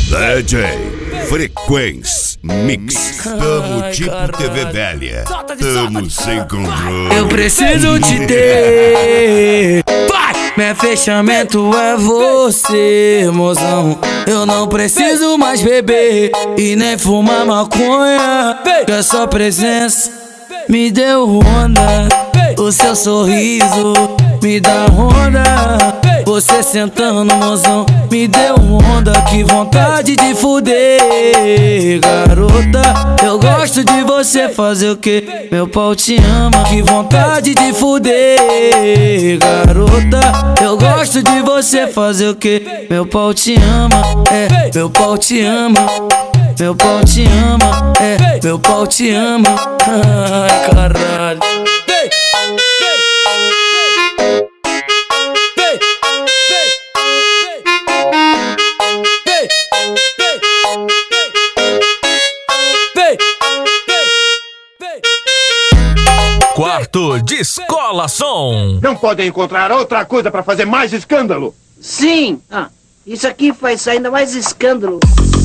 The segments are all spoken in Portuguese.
DJ Frequência Mix. Tamo tipo TV velha. Tamo sem controle. Eu preciso te ter. Meu fechamento é você, mozão. Eu não preciso mais beber e nem fumar maconha, que a sua presença me deu onda. O seu sorriso me dá onda. Você sentando, mozão, me deu onda. Que vontade de fuder, garota. Eu gosto de você, fazer o que? Meu pau te ama. Que vontade de fuder, garota. Eu gosto de você, fazer o que? Meu pau te ama, meu pau te ama. Meu pau te ama, meu pau te ama. Ai, caralho. Quarto Descola Som. Não podem encontrar outra coisa pra fazer mais escândalo? Sim! Isso aqui faz ainda mais escândalo.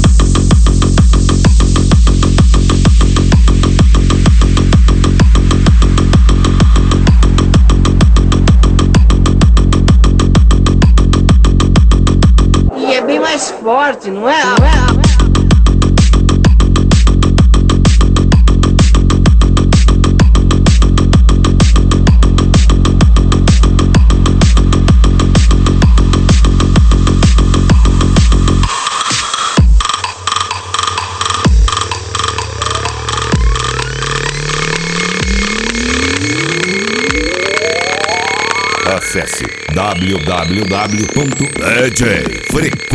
E é bem mais forte, não é? Acesse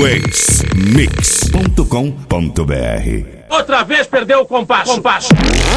www.djfrequencemix.com.br. Outra vez perdeu o compasso.